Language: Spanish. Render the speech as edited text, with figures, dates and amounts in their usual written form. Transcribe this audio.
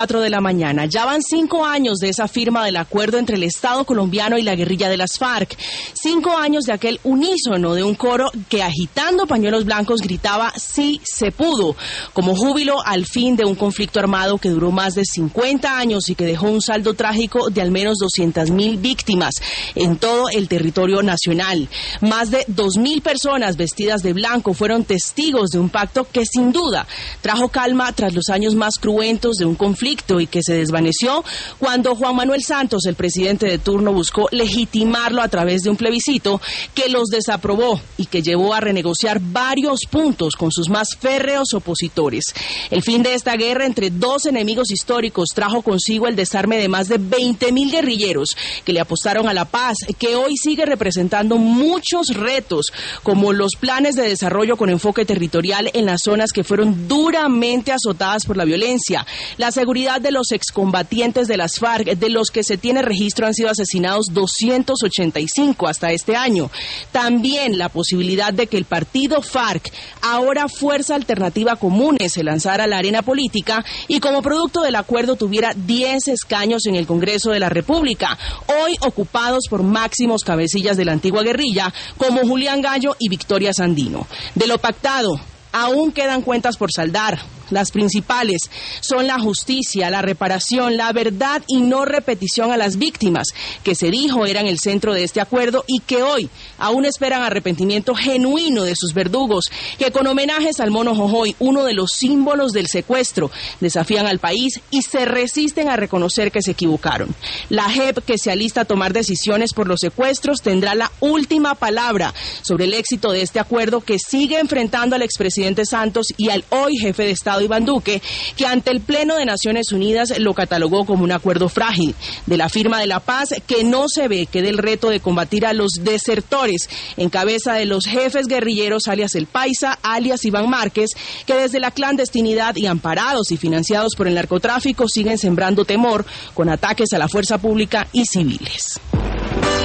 4 de la mañana. Ya van 5 años de esa firma del acuerdo entre el Estado colombiano y la guerrilla de las FARC. 5 años de aquel unísono de un coro que agitando pañuelos blancos gritaba "sí se pudo", como júbilo al fin de un conflicto armado que duró más de 50 años y que dejó un saldo trágico de al menos 200.000 víctimas en todo el territorio nacional. Más de 2.000 personas vestidas de blanco fueron testigos de un pacto que sin duda trajo calma tras los años más cruentos de un conflicto y que se desvaneció cuando Juan Manuel Santos, el presidente de turno, buscó legitimarlo a través de un plebiscito que los desaprobó y que llevó a renegociar varios puntos con sus más férreos opositores. El fin de esta guerra entre dos enemigos históricos trajo consigo el desarme de más de 20.000 guerrilleros que le apostaron a la paz, que hoy sigue representando muchos retos, como los planes de desarrollo con enfoque territorial en las zonas que fueron duramente azotadas por la violencia, la seguridad de los excombatientes de las FARC, de los que se tiene registro han sido asesinados 285 hasta este año. También la posibilidad de que el partido FARC, ahora Fuerza Alternativa Comunes, se lanzara a la arena política y como producto del acuerdo tuviera 10 escaños en el Congreso de la República, hoy ocupados por máximos cabecillas de la antigua guerrilla como Julián Gallo y Victoria Sandino. De lo pactado, aún quedan cuentas por saldar. Las principales son la justicia, la reparación, la verdad y no repetición a las víctimas, que se dijo eran el centro de este acuerdo y que hoy aún esperan arrepentimiento genuino de sus verdugos, que con homenajes al mono Jojoy, uno de los símbolos del secuestro, desafían al país y se resisten a reconocer que se equivocaron. La JEP, que se alista a tomar decisiones por los secuestros, tendrá la última palabra sobre el éxito de este acuerdo que sigue enfrentando al expresidente Santos y al hoy jefe de Estado Iván Duque, que ante el Pleno de Naciones Unidas lo catalogó como un acuerdo frágil. De la firma de la paz que no se ve que del reto de combatir a los desertores en cabeza de los jefes guerrilleros alias El Paisa, alias Iván Márquez, que desde la clandestinidad y amparados y financiados por el narcotráfico siguen sembrando temor con ataques a la fuerza pública y civiles.